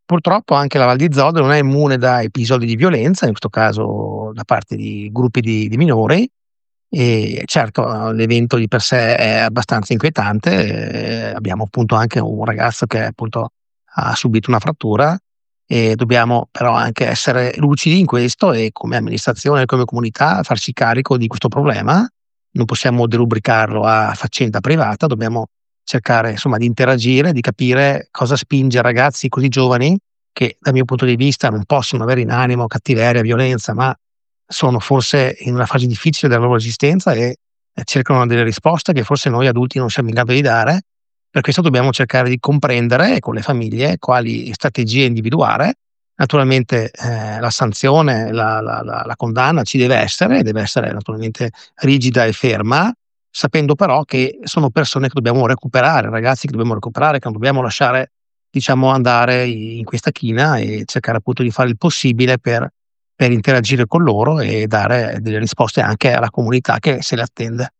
Purtroppo anche la Val di Zoldo non è immune da episodi di violenza, in questo caso da parte di gruppi di minori. Certo, l'evento di per sé è abbastanza inquietante. Abbiamo appunto anche un ragazzo che appunto ha subito una frattura e dobbiamo però anche essere lucidi in questo e come amministrazione, come comunità farci carico di questo problema. Non possiamo derubricarlo a faccenda privata, dobbiamo cercare insomma di interagire, di capire cosa spinge ragazzi così giovani che dal mio punto di vista non possono avere in animo cattiveria, violenza, ma sono forse in una fase difficile della loro esistenza e cercano delle risposte che forse noi adulti non siamo in grado di dare. Per questo dobbiamo cercare di comprendere con le famiglie quali strategie individuare. Naturalmente, la sanzione, la condanna ci deve essere naturalmente rigida e ferma, sapendo però che sono persone che dobbiamo recuperare, ragazzi che dobbiamo recuperare, che non dobbiamo lasciare, diciamo, andare in questa china e cercare appunto di fare il possibile per interagire con loro e dare delle risposte anche alla comunità che se le attende.